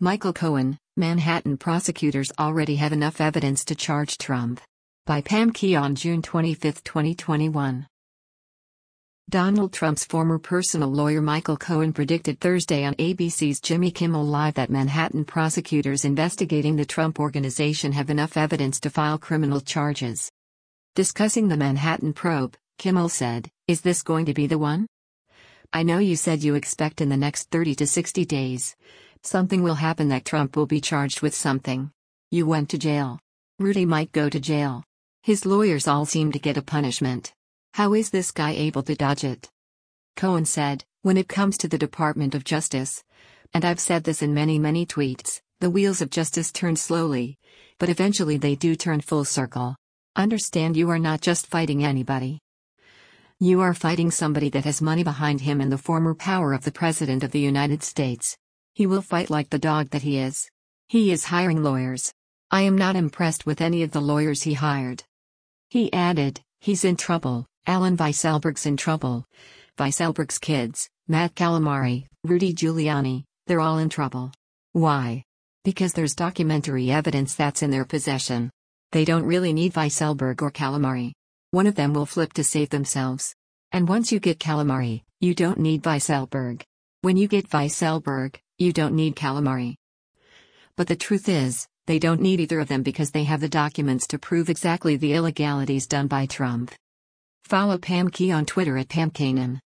Michael Cohen, Manhattan prosecutors already have enough evidence to charge Trump. By Pam Key on June 25, 2021. Donald Trump's former personal lawyer Michael Cohen predicted Thursday on ABC's Jimmy Kimmel Live that Manhattan prosecutors investigating the Trump Organization have enough evidence to file criminal charges. Discussing the Manhattan probe, Kimmel said, "Is this going to be the one? I know you said you expect in the next 30 to 60 days. Something will happen that Trump will be charged with something. You went to jail. Rudy might go to jail. His lawyers all seem to get a punishment. How is this guy able to dodge it?" Cohen said, "When it comes to the Department of Justice, and I've said this in many tweets, the wheels of justice turn slowly, but eventually they do turn full circle. Understand, you are not just fighting anybody. You are fighting somebody that has money behind him and the former power of the President of the United States. He will fight like the dog that he is. He is hiring lawyers. I am not impressed with any of the lawyers he hired." He added, "He's in trouble. Alan Weisselberg's in trouble. Weisselberg's kids, Matt Calamari, Rudy Giuliani, they're all in trouble. Why? Because there's documentary evidence that's in their possession. They don't really need Weisselberg or Calamari. One of them will flip to save themselves. And once you get Calamari, you don't need Weisselberg. When you get Weisselberg, you don't need Calamari. But the truth is, they don't need either of them because they have the documents to prove exactly the illegalities done by Trump." Follow Pam Key on Twitter at PamKanan.